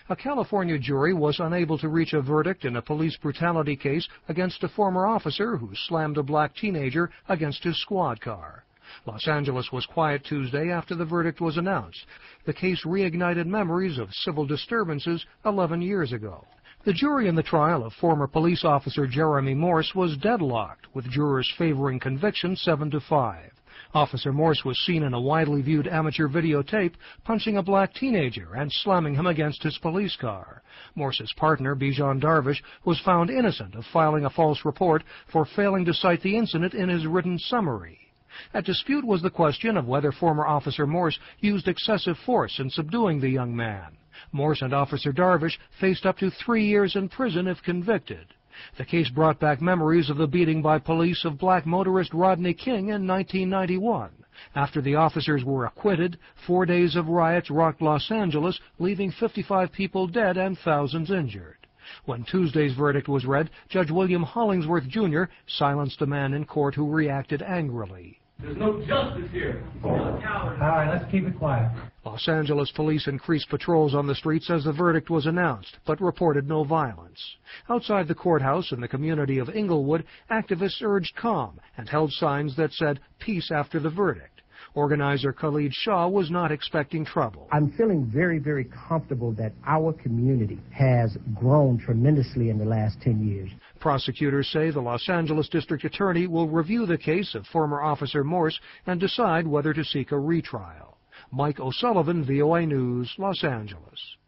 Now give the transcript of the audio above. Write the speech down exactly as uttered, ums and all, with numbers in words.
A California jury was unable to reach a verdict in a police brutality case against a former officer who slammed a black teenager against his squad car. Los Angeles was quiet Tuesday after the verdict was announced. The case reignited memories of civil disturbances eleven years ago. The jury in the trial of former police officer Jeremy Morse was deadlocked, with jurors favoring conviction seven to five. Officer Morse was seen in a widely viewed amateur videotape punching a black teenager and slamming him against his police car. Morse's partner, Bijan Darvish, was found innocent of filing a false report for failing to cite the incident in his written summary. At dispute was the question of whether former Officer Morse used excessive force in subduing the young man. Morse and Officer Darvish faced up to three years in prison if convicted. The case brought back memories of the beating by police of black motorist Rodney King in nineteen ninety-one. After the officers were acquitted, four days of riots rocked Los Angeles, leaving fifty-five people dead and thousands injured. When Tuesday's verdict was read, Judge William Hollingsworth, Junior silenced a man in court who reacted angrily. There's no justice here. All right, let's keep it quiet. Los Angeles police increased patrols on the streets as the verdict was announced, but reported no violence. Outside the courthouse in the community of Inglewood, activists urged calm and held signs that said, "Peace after the verdict." Organizer Khalid Shah was not expecting trouble. I'm feeling very, very comfortable that our community has grown tremendously in the last ten years. Prosecutors say the Los Angeles District Attorney will review the case of former Officer Morse and decide whether to seek a retrial. Mike O'Sullivan, V O A News, Los Angeles.